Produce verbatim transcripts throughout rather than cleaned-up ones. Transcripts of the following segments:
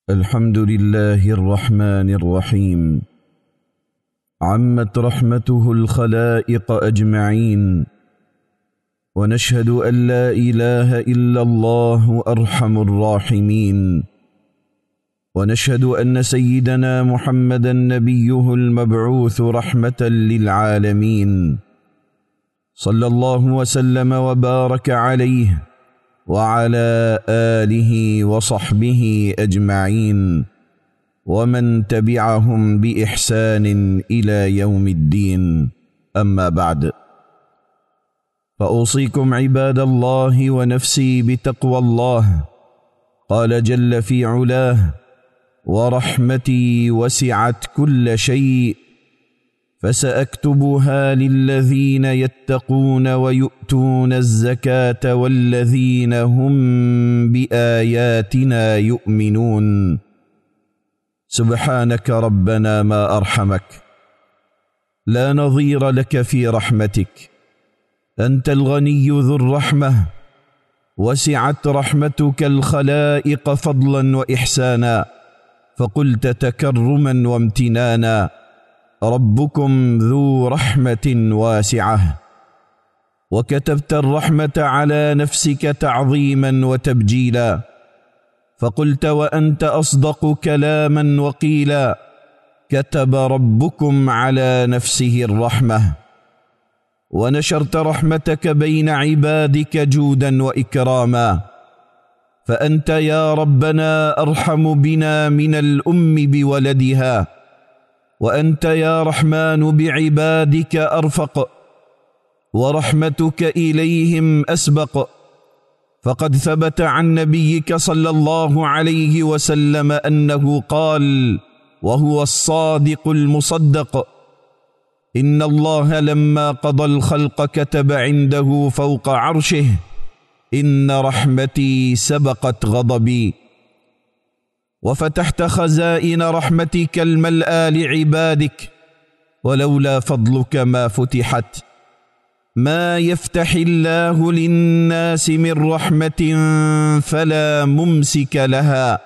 الحمد لله الرحمن الرحيم. عمت رحمته الخلائق أجمعين، ونشهد أن لا إله إلا الله أرحم الراحمين، ونشهد أن سيدنا محمدا نبيه المبعوث رحمة للعالمين، صلى الله وسلم وبارك عليه وعلى آله وصحبه أجمعين، ومن تبعهم بإحسان إلى يوم الدين. أما بعد، فأوصيكم عباد الله ونفسي بتقوى الله. قال جل في علاه: ورحمتي وسعت كل شيء فسأكتبها للذين يتقون ويؤتون الزكاة والذين هم بآياتنا يؤمنون. سبحانك ربنا ما أرحمك، لا نظير لك في رحمتك، أنت الغني ذو الرحمة، وسعت رحمتك الخلائق فضلا وإحسانا، فقلت تكرما وامتنانا: ربكم ذو رحمة واسعة. وكتبت الرحمة على نفسك تعظيما وتبجيلا، فقلت وأنت أصدق كلاما وقيلا: كتب ربكم على نفسه الرحمة. ونشرت رحمتك بين عبادك جودا وإكراما، فأنت يا ربنا أرحم بنا من الأم بولدها، وأنت يا رحمن بعبادك أرفق، ورحمتك إليهم أسبق. فقد ثبت عن نبيك صلى الله عليه وسلم أنه قال، وهو الصادق المصدق: إن الله لما قضى الخلق كتب عنده فوق عرشه: إن رحمتي سبقت غضبي. وفتحت خزائن رحمتك الملأى لعبادك، ولولا فضلك ما فتحت. ما يفتح الله للناس من رحمة فلا ممسك لها.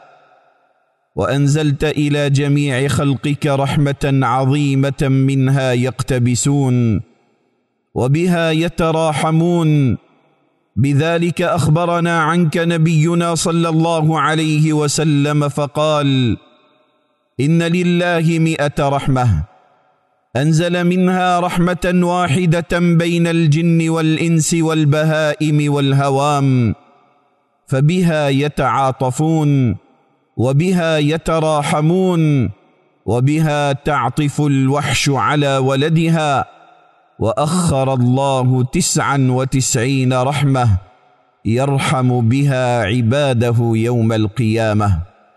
وأنزلت إلى جميع خلقك رحمة عظيمة منها يقتبسون وبها يتراحمون. بذلك أخبرنا عنك نبينا صلى الله عليه وسلم فقال: إن لله مئة رحمة، أنزل منها رحمة واحدة بين الجن والإنس والبهائم والهوام، فبها يتعاطفون، وبها يتراحمون، وبها تعطف الوحش على ولدها. وأخر الله تسعا وتسعين رحمة يرحم بها عباده يوم القيامة.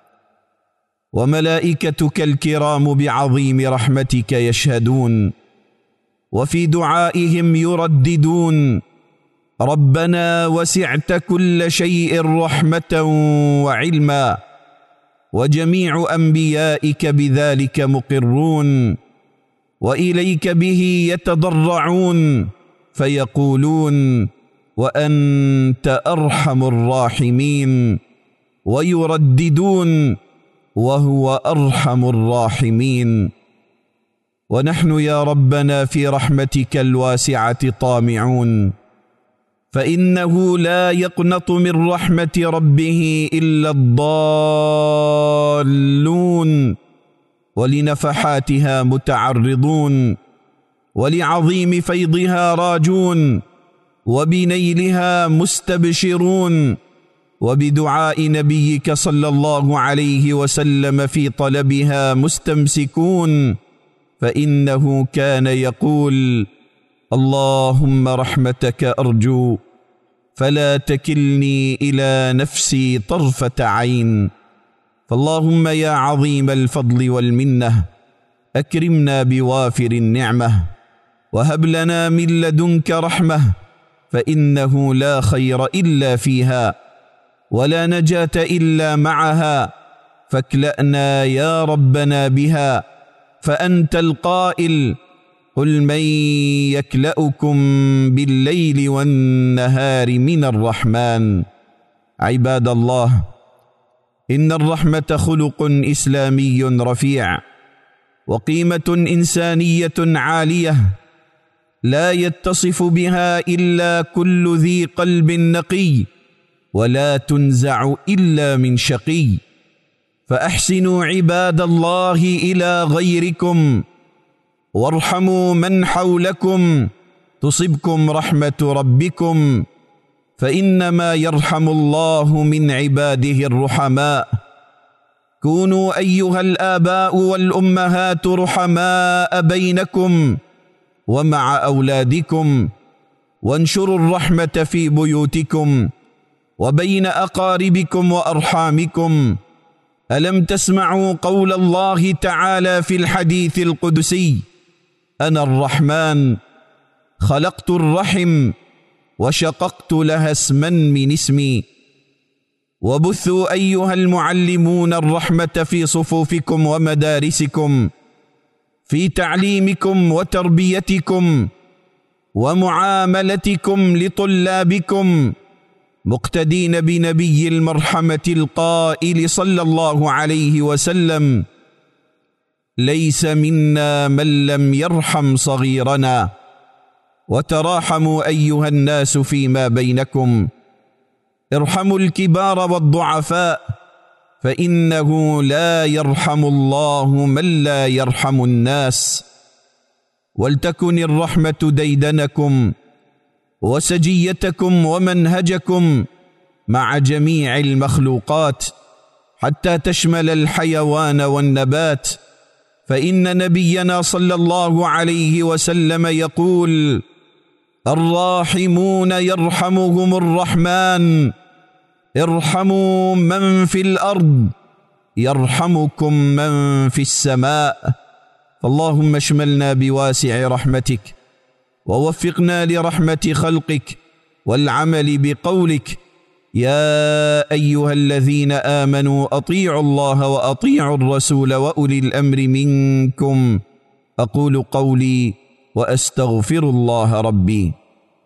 وملائكتك الكرام بعظيم رحمتك يشهدون، وفي دعائهم يرددون: ربنا وسعت كل شيء رحمة وعلما. وجميع أنبيائك بذلك مقرون، وإليك به يتضرعون، فيقولون: وأنت أرحم الراحمين، ويرددون: وهو أرحم الراحمين. ونحن يا ربنا في رحمتك الواسعة طامعون، فإنه لا يقنط من رحمة ربه إلا الضالون، ولنفحاتها متعرضون، ولعظيم فيضها راجون، وبنيلها مستبشرون، وبدعاء نبيك صلى الله عليه وسلم في طلبها مستمسكون. فإنه كان يقول: اللهم رحمتك أرجو، فلا تكلني إلى نفسي طرفة عين. فاللهم يا عظيم الفضل والمنة، أكرمنا بوافر النعمة، وهب لنا من لدنك رحمة، فإنه لا خير إلا فيها، ولا نجاة إلا معها، فاكلأنا يا ربنا بها. فأنت القائل: قل من يكلأكم بالليل والنهار من الرحمن. عباد الله، إن الرحمة خلق إسلامي رفيع وقيمة إنسانية عالية لا يتصف بها إلا كل ذي قلب نقي ولا تنزع إلا من شقي. فأحسنوا عباد الله إلى غيركم وارحموا من حولكم تصبكم رحمة ربكم، فإنما يرحم الله من عباده الرحماء. كونوا أيها الآباء والأمهات رحماء بينكم ومع أولادكم، وانشروا الرحمة في بيوتكم وبين أقاربكم وأرحامكم. ألم تسمعوا قول الله تعالى في الحديث القدسي: أنا الرحمن خلقت الرحم وشققت لها اسما من اسمي. وبثوا أيها المعلمون الرحمة في صفوفكم ومدارسكم، في تعليمكم وتربيتكم ومعاملتكم لطلابكم، مقتدين بنبي المرحمة القائل صلى الله عليه وسلم: ليس منا من لم يرحم صغيرنا. وتراحموا أيها الناس فيما بينكم، ارحموا الكبار والضعفاء، فإنه لا يرحم الله من لا يرحم الناس. ولتكن الرحمة ديدنكم وسجيتكم ومنهجكم مع جميع المخلوقات حتى تشمل الحيوان والنبات، فإن نبينا صلى الله عليه وسلم يقول: الراحمون يرحمهم الرحمن، ارحموا من في الأرض يرحمكم من في السماء. فاللهم اشملنا بواسع رحمتك ووفقنا لرحمة خلقك والعمل بقولك. يا أيها الذين آمنوا أطيعوا الله وأطيعوا الرسول وأولي الأمر منكم. أقول قولي وأستغفر الله ربي.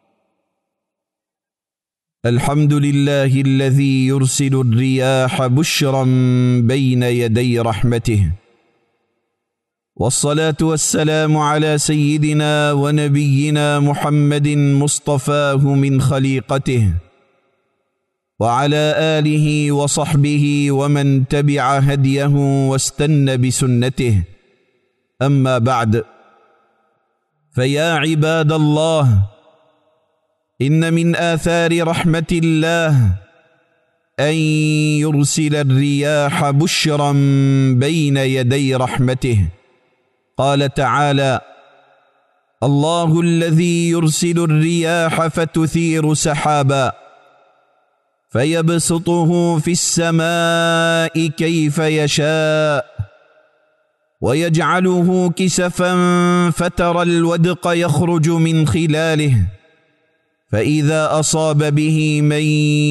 الحمد لله الذي يرسل الرياح بشرا بين يدي رحمته، والصلاة والسلام على سيدنا ونبينا محمد مصطفاه من خليقته، وعلى آله وصحبه ومن تبع هديه واستنى بسنته. أما بعد، فيا عباد الله، إن من آثار رحمة الله أن يرسل الرياح بشرا بين يدي رحمته. قال تعالى: الله الذي يرسل الرياح فتثير سحابا فيبسطه في السماء كيف يشاء ويجعله كسفا فترى الودق يخرج من خلاله، فإذا أصاب به من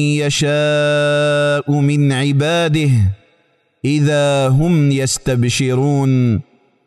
يشاء من عباده إذا هم يستبشرون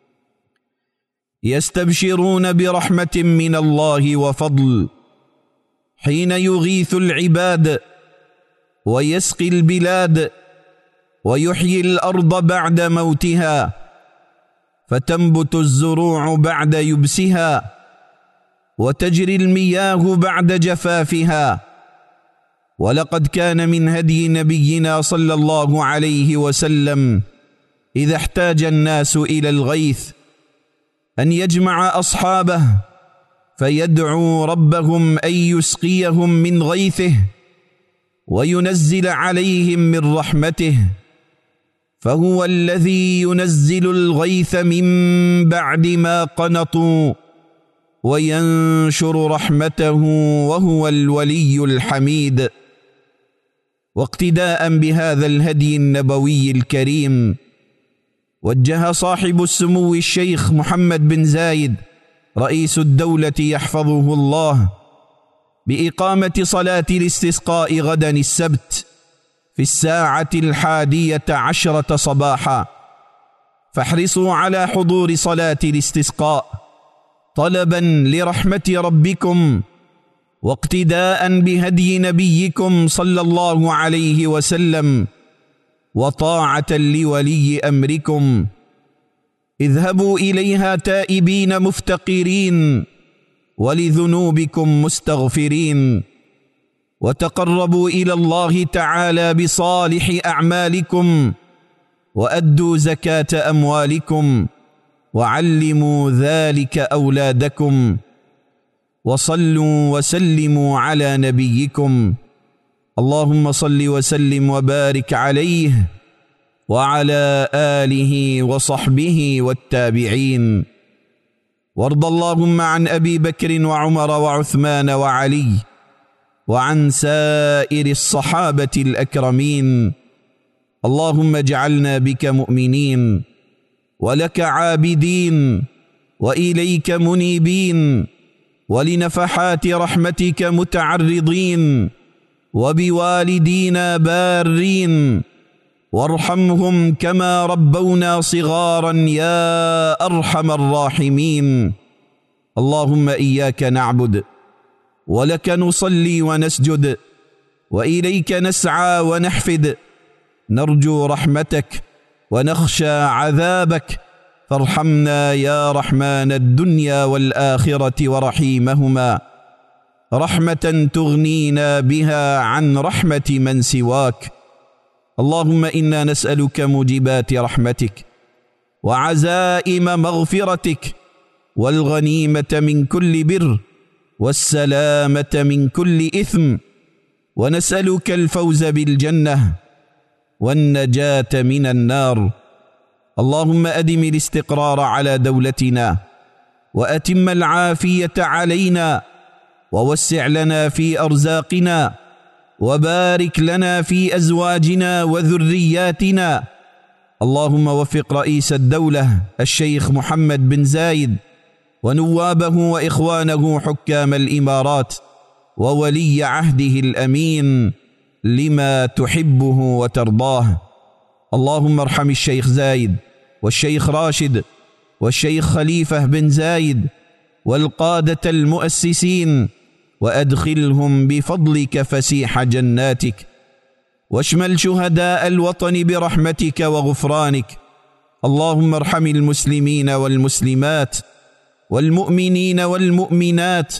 يستبشرون برحمة من الله وفضل حين يغيث العباد ويسقي البلاد ويحيي الأرض بعد موتها، فتنبت الزروع بعد يبسها، وتجري المياه بعد جفافها. ولقد كان من هدي نبينا صلى الله عليه وسلم إذا احتاج الناس إلى الغيث أن يجمع أصحابه فيدعو ربهم أن يسقيهم من غيثه وينزل عليهم من رحمته، فهو الذي ينزل الغيث من بعد ما قنطوا وينشر رحمته، وهو الولي الحميد. واقتداء بهذا الهدي النبوي الكريم، وجه صاحب السمو الشيخ محمد بن زايد رئيس الدولة يحفظه الله بإقامة صلاة الاستسقاء غدا السبت في الساعة الحادية عشرة صباحا، فاحرصوا على حضور صلاة الاستسقاء طلبا لرحمة ربكم واقتداء بهدي نبيكم صلى الله عليه وسلم، وطاعة لولي أمركم. اذهبوا إليها تائبين مفتقرين ولذنوبكم مستغفرين، وتقربوا إلى الله تعالى بصالح أعمالكم، وأدوا زكاة أموالكم، وعلموا ذلك أولادكم، وصلوا وسلموا على نبيكم. اللهم صل وسلم وبارك عليه وعلى آله وصحبه والتابعين. وارض اللهم عن أبي بكر وعمر وعثمان وعلي وعن سائر الصحابة الأكرمين. اللهم اجعلنا بك مؤمنين ولك عابدين وإليك منيبين، ولنفحات رحمتك متعرضين، وبوالدينا بارين، وارحمهم كما ربونا صغارا يا أرحم الراحمين. اللهم إياك نعبد ولك نصلي ونسجد، وإليك نسعى ونحفد، نرجو رحمتك ونخشى عذابك، فارحمنا يا رحمن الدنيا والآخرة ورحيمهما، رحمة تغنينا بها عن رحمة من سواك. اللهم إنا نسألك موجبات رحمتك وعزائم مغفرتك والغنيمة من كل بر والسلامة من كل إثم، ونسألك الفوز بالجنة والنجاة من النار. اللهم أدم الاستقرار على دولتنا، وأتم العافية علينا، ووسع لنا في أرزاقنا، وبارك لنا في أزواجنا وذرياتنا. اللهم وفق رئيس الدولة الشيخ محمد بن زايد ونوابه وإخوانه حكام الإمارات وولي عهده الأمين لما تحبه وترضاه. اللهم ارحم الشيخ زايد والشيخ راشد والشيخ خليفة بن زايد والقادة المؤسسين، وأدخلهم بفضلك فسيح جناتك، واشمل شهداء الوطن برحمتك وغفرانك. اللهم ارحم المسلمين والمسلمات والمؤمنين والمؤمنات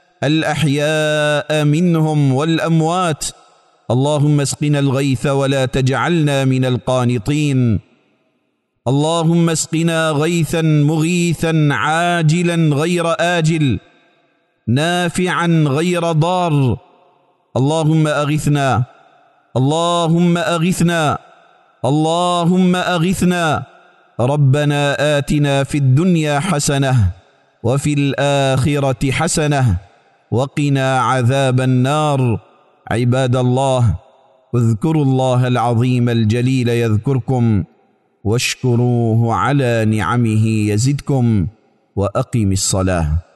الأحياء منهم والأموات. اللهم اسقنا الغيث ولا تجعلنا من القانطين. اللهم اسقنا غيثا مغيثا عاجلا غير آجل، نافعا غير ضار. اللهم أغثنا، اللهم أغثنا، اللهم أغثنا. ربنا آتنا في الدنيا حسنة وفي الآخرة حسنة وقنا عذاب النار. عباد الله، اذكروا الله العظيم الجليل يذكركم، واشكروه على نعمه يزدكم، وأقم الصلاة.